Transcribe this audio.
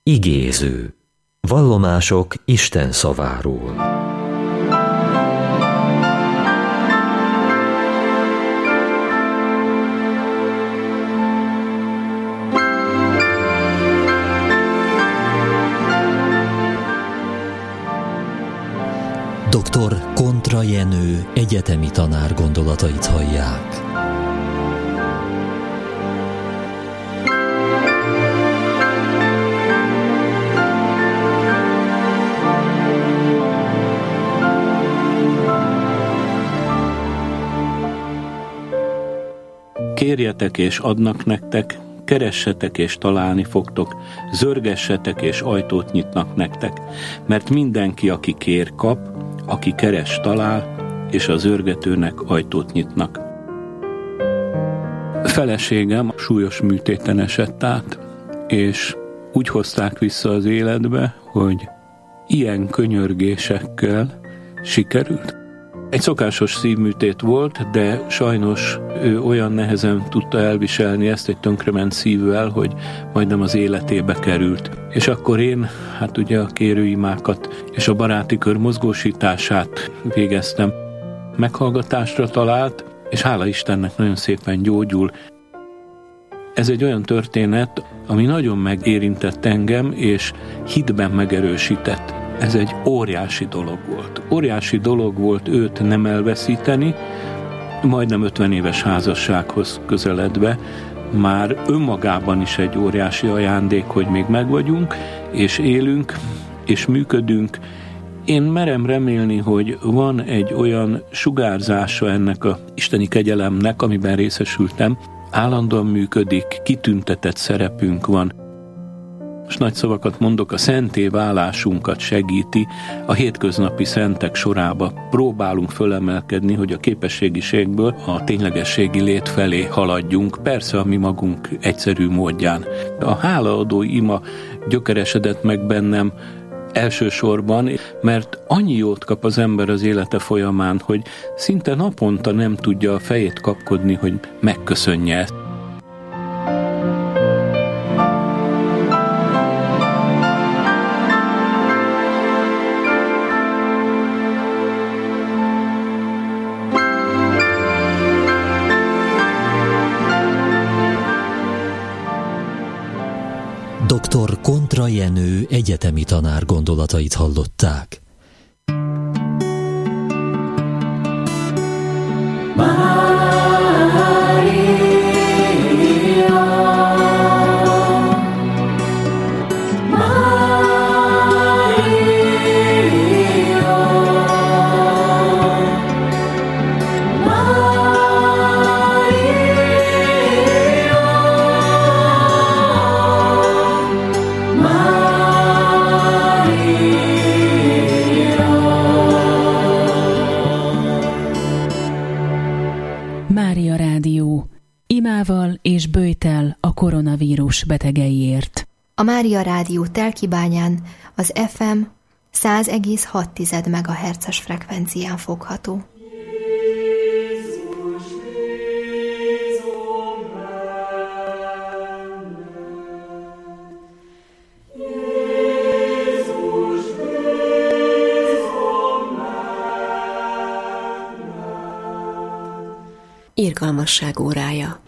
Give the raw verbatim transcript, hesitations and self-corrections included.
Igéző. Vallomások Isten szaváról. doktor Kontra Jenő egyetemi tanár gondolatait hallják. Kérjetek és adnak nektek, keressetek és találni fogtok, zörgessetek és ajtót nyitnak nektek, mert mindenki, aki kér, kap, aki keres, talál, és a zörgetőnek ajtót nyitnak. Feleségem súlyos műtéten esett át, és úgy hozták vissza az életbe, hogy ilyen könyörgésekkel sikerült. Egy szokásos szívműtét volt, de sajnos ő olyan nehezen tudta elviselni ezt egy tönkrement szívvel, hogy majdnem az életébe került. És akkor én, hát ugye a kérőimákat és a baráti kör mozgósítását végeztem. Meghallgatásra talált, és hála Istennek nagyon szépen gyógyul. Ez egy olyan történet, ami nagyon megérintett engem, és hitben megerősített. Ez egy óriási dolog volt. Óriási dolog volt őt nem elveszíteni, majdnem ötven éves házassághoz közeledve, már önmagában is egy óriási ajándék, hogy még megvagyunk, és élünk, és működünk. Én merem remélni, hogy van egy olyan sugárzása ennek a isteni kegyelemnek, amiben részesültem, állandóan működik, kitüntetett szerepünk van. És nagy szavakat mondok, a szenté válásunkat segíti, a hétköznapi szentek sorába próbálunk fölemelkedni, hogy a képességiségből a ténylegességi lét felé haladjunk, persze a mi magunk egyszerű módján. A hálaadó ima gyökeresedett meg bennem elsősorban, mert annyi jót kap az ember az élete folyamán, hogy szinte naponta nem tudja a fejét kapkodni, hogy megköszönje ezt. doktor Kontra Jenő egyetemi tanár gondolatait hallották. Mária Rádió. Imával és böjtel a koronavírus betegeiért. A Mária Rádió Telkibányán az ef em száz egész hat megahertzes frekvencián fogható. Irgalmasság órája.